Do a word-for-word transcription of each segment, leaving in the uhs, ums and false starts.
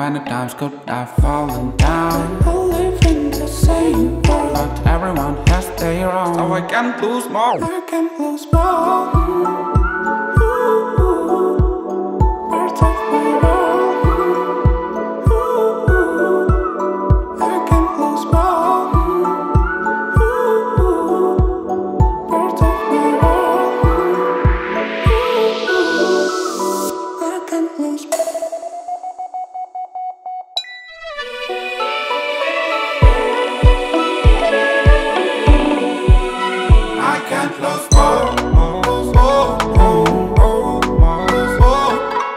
many times could I fallen down? I live in the same world, But everyone has their own, so I can't lose more. I can't lose more. Ooh, part of my world. Ooh, I can't lose more. Ooh, part of my world. Ooh, I can't lose more. I can't lose more. Oh, oh, oh, oh, oh.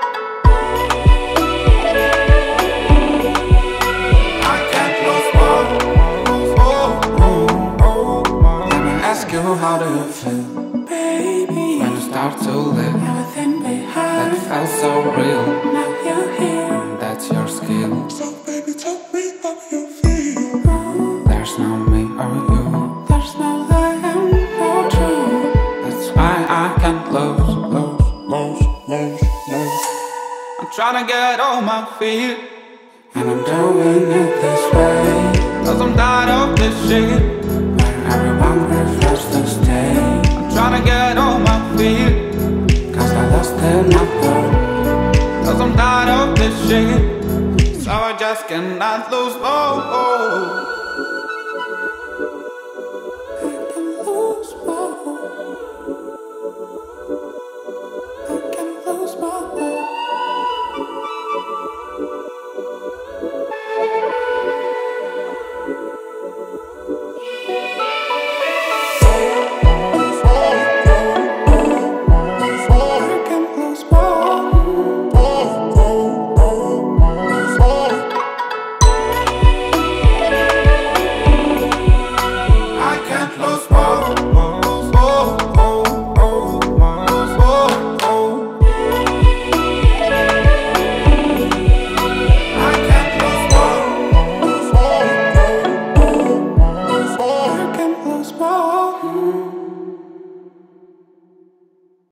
I can't lose more. Oh, oh, oh, oh. Let me ask you, how do you feel Baby, when you start to live? everything behind. That felt so real. Now you're here. That's your skill. So baby, tell me how you feel. There's no me or you. There's no lie and no truth. That's why I can't lose, lose, lose, lose, lose. I'm trying to get on my feet, And I'm doing it this way, cause I'm tired of this shit. where everyone prefers to stay. I'm trying to get on my feet, Cause I lost another. cause I'm tired of this shit. So I just cannot lose, oh, oh.